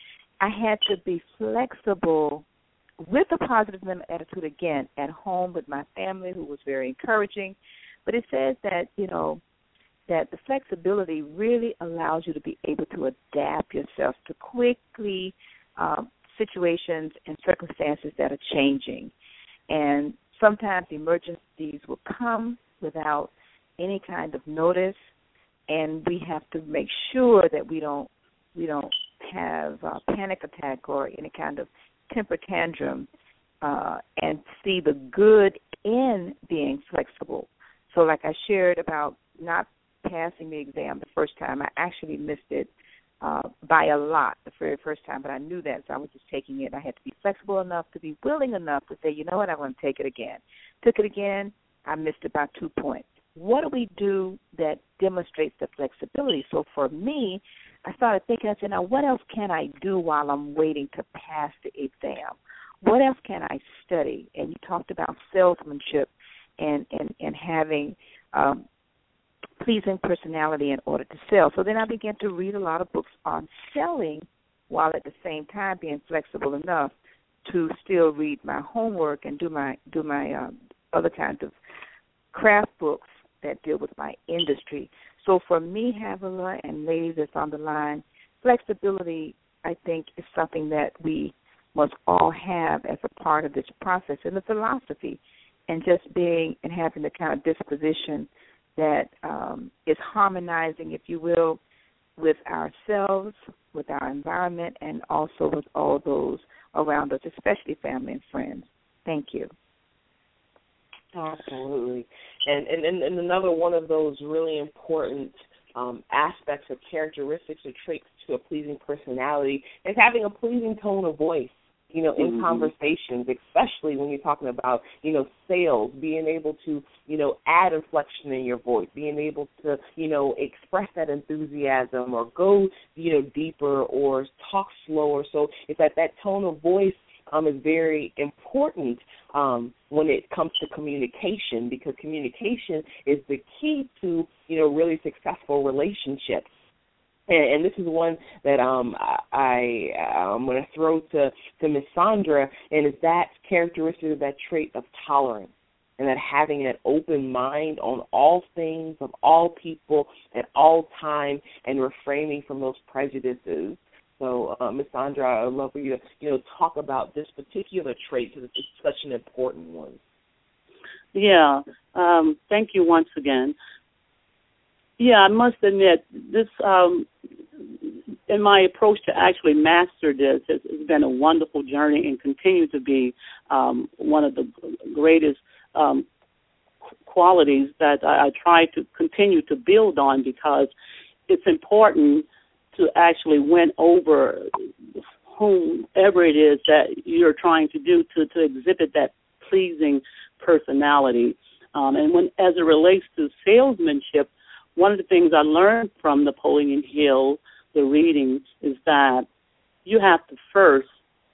I had to be flexible with a positive mental attitude, again, at home with my family, who was very encouraging. But it says that, you know, that the flexibility really allows you to be able to adapt yourself to quickly um, situations and circumstances that are changing. And sometimes emergencies will come without any kind of notice, and we have to make sure that we don't we don't have a panic attack or any kind of temper tantrum, uh, and see the good in being flexible. So like I shared about not passing the exam the first time, I actually missed it uh, by a lot the very first time, but I knew that, so I was just taking it. I had to be flexible enough, to be willing enough to say, you know what, I want to take it again. Took it again, I missed it by two points. What do we do that demonstrates the flexibility? So for me, I started thinking, I said, now what else can I do while I'm waiting to pass the exam? What else can I study? And you talked about salesmanship and, and, and having um, pleasing personality in order to sell. So then I began to read a lot of books on selling while at the same time being flexible enough to still read my homework and do my do my um, other kinds of craft books that deal with my industry. So for me, Havilah, and ladies that's on the line, flexibility, I think, is something that we must all have as a part of this process, and the philosophy, and just being and having the kind of disposition that um, is harmonizing, if you will, with ourselves, with our environment, and also with all those around us, especially family and friends. Thank you. Absolutely. And, and, and another one of those really important um, aspects or characteristics or traits to a pleasing personality is having a pleasing tone of voice, you know, in mm-hmm. conversations, especially when you're talking about, you know, sales, being able to, you know, add inflection in your voice, being able to, you know, express that enthusiasm or go, you know, deeper or talk slower. So it's that that tone of voice Um, is very important um, when it comes to communication, because communication is the key to, you know, really successful relationships. And, and this is one that um, I, I'm going to throw to, to Miz Sandra, and it's that characteristic of that trait of tolerance, and that having an open mind on all things, of all people, at all time, and refraining from those prejudices. So, uh, Miz Sandra, I'd love for you to, you know, talk about this particular trait, because it's such an important one. Yeah. Um, thank you once again. Yeah, I must admit, this, um, in my approach to actually master this, has, has been a wonderful journey and continue to be um, one of the greatest um, qualities that I, I try to continue to build on, because it's important to actually win over whomever it is that you're trying to do to, to exhibit that pleasing personality. Um, and when, as it relates to salesmanship, one of the things I learned from Napoleon Hill, the reading, is that you have to first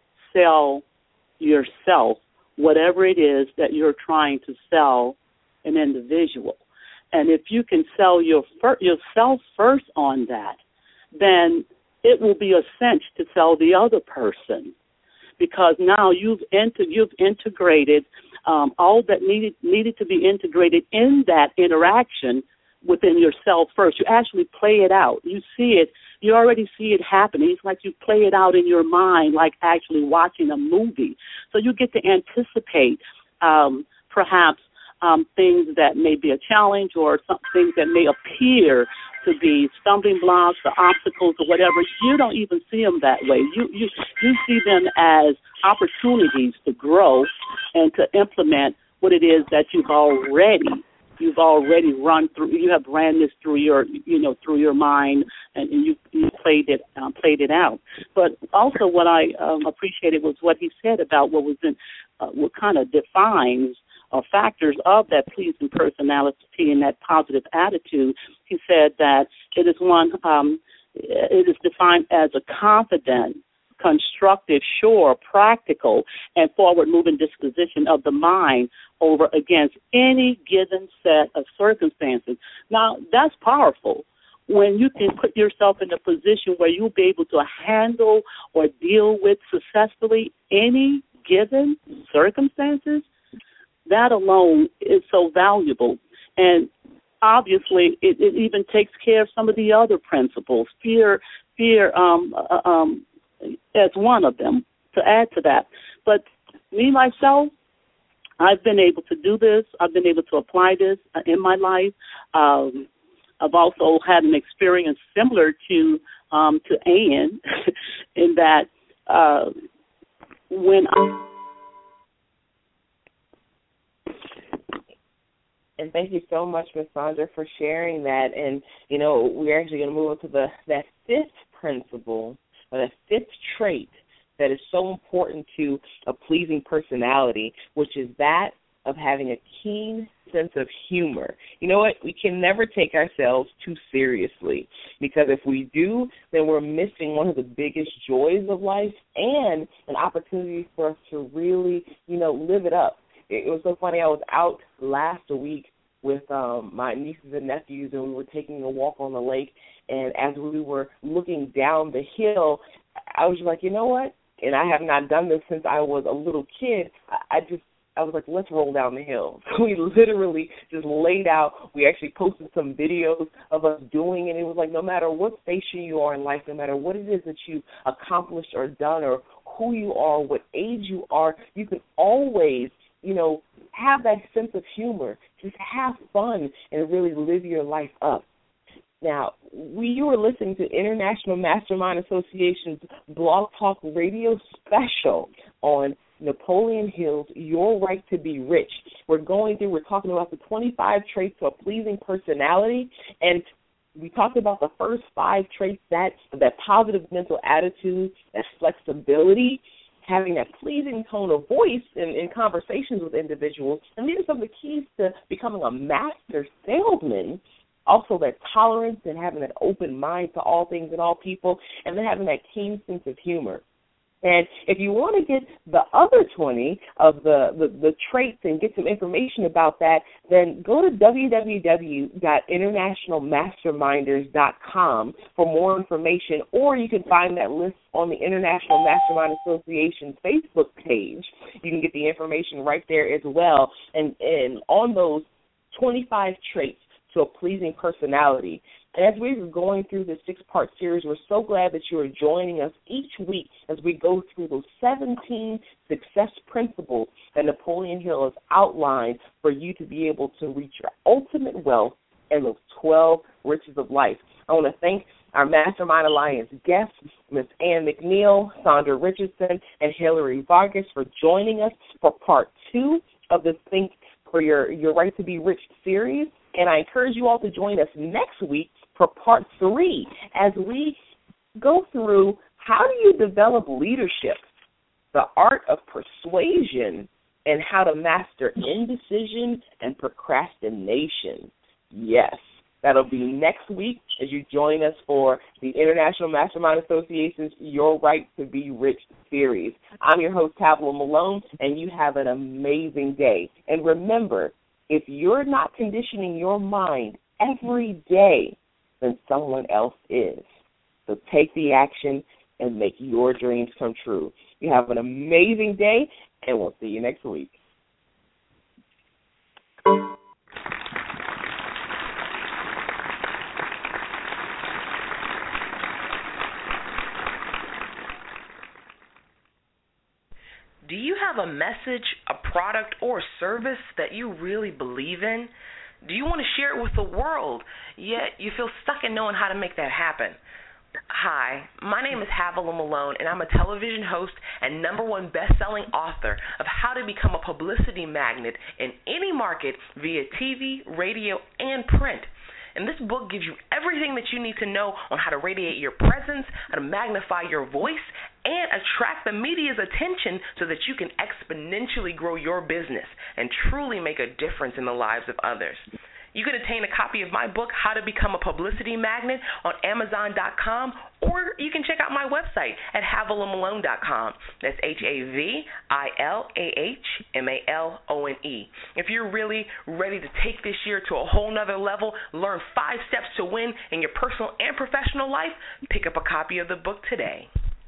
sell yourself, whatever it is that you're trying to sell an individual. And if you can sell your fir- yourself first on that, then it will be a cinch to sell the other person, because now you've enter- you've integrated um, all that needed needed to be integrated in that interaction within yourself first. You actually play it out. You see it. You already see it happening. It's like you play it out in your mind, like actually watching a movie. So you get to anticipate um, perhaps um, things that may be a challenge, or some things that may appear to be stumbling blocks or obstacles or whatever. You don't even see them that way. You you you see them as opportunities to grow and to implement what it is that you've already you've already run through. You have ran this through your you know through your mind, and, and you you played it um, played it out. But also, what I um, appreciated was what he said about what was in uh, what kind of defines Uh, factors of that pleasing personality and that positive attitude. He said that it is one, um, it is defined as a confident, constructive, sure, practical, and forward-moving disposition of the mind over against any given set of circumstances. Now, that's powerful. When you can put yourself in a position where you'll be able to handle or deal with successfully any given circumstances, that alone is so valuable. And obviously, it, it even takes care of some of the other principles, fear, fear um, uh, um, as one of them, to add to that. But me, myself, I've been able to do this. I've been able to apply this in my life. Um, I've also had an experience similar to um, to Ann in that uh, when I... And thank you so much, Miz Sandra, for sharing that. And, you know, we're actually going to move on to the that fifth principle, or that fifth trait that is so important to a pleasing personality, which is that of having a keen sense of humor. You know what? We can never take ourselves too seriously, because if we do, then we're missing one of the biggest joys of life and an opportunity for us to really, you know, live it up. It was so funny. I was out last week with um, my nieces and nephews, and we were taking a walk on the lake. And as we were looking down the hill, I was like, you know what? And I have not done this since I was a little kid. I, I just, I was like, let's roll down the hill. So we literally just laid out. We actually posted some videos of us doing it. It was like, no matter what station you are in life, no matter what it is that you've accomplished or done, or who you are, what age you are, you can always, you know, have that sense of humor. Just have fun and really live your life up. Now, we you were listening to International Mastermind Association's Blog Talk Radio special on Napoleon Hill's Your Right to Be Rich. We're going through, we're talking about the twenty-five traits to a pleasing personality, and we talked about the first five traits, that that positive mental attitude, that flexibility, having that pleasing tone of voice in, in conversations with individuals. And these are some of the keys to becoming a master salesman. Also, that tolerance and having that open mind to all things and all people, and then having that keen sense of humor. And if you want to get the other twenty of the, the, the traits and get some information about that, then go to w w w dot international masterminders dot com for more information, or you can find that list on the International Mastermind Association's Facebook page. You can get the information right there as well. And, and on those twenty-five traits to a pleasing personality. And as we were going through this six-part series, we're so glad that you are joining us each week as we go through those seventeen success principles that Napoleon Hill has outlined for you to be able to reach your ultimate wealth and those twelve riches of life. I want to thank our Mastermind Alliance guests, Miz Ann McNeil, Sandra Richardson, and Hillary Vargas, for joining us for part two of the Think for Your, Your Right to Be Rich series. And I encourage you all to join us next week for part three as we go through how do you develop leadership, the art of persuasion, and how to master indecision and procrastination. Yes, That'll be next week as you join us for the International Mastermind Association's Your Right to Be Rich series. I'm your host, Pamela Malone, and you have an amazing day. And remember, if you're not conditioning your mind every day, then someone else is. So take the action and make your dreams come true. You have an amazing day, and we'll see you next week. Do you have a message, a product, or a service that you really believe in? Do you want to share it with the world, yet you feel stuck in knowing how to make that happen? Hi, my name is Havilah Malone, and I'm a television host and number one best-selling author of How to Become a Publicity Magnet in Any Market via T V, radio, and print. And this book gives you everything that you need to know on how to radiate your presence, how to magnify your voice, and attract the media's attention so that you can exponentially grow your business and truly make a difference in the lives of others. You can obtain a copy of my book, How to Become a Publicity Magnet, on Amazon dot com, or you can check out my website at Havilah Malone dot com. That's H A V I L A H M A L O N E. If you're really ready to take this year to a whole nother level, learn five steps to win in your personal and professional life, pick up a copy of the book today.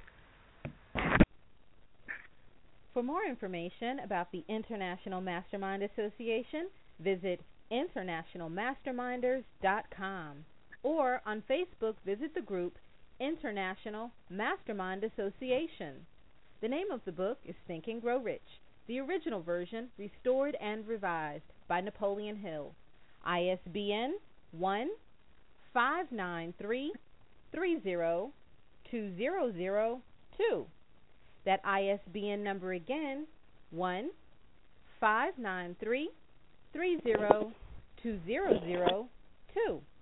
For more information about the International Mastermind Association, visit international masterminders dot com, or on Facebook, visit the group International Mastermind Association. The name of the book is Think and Grow Rich, the original version restored and revised by Napoleon Hill. I S B N one five nine three three zero two zero zero two. That I S B N number again, one five nine three three zero two zero zero two.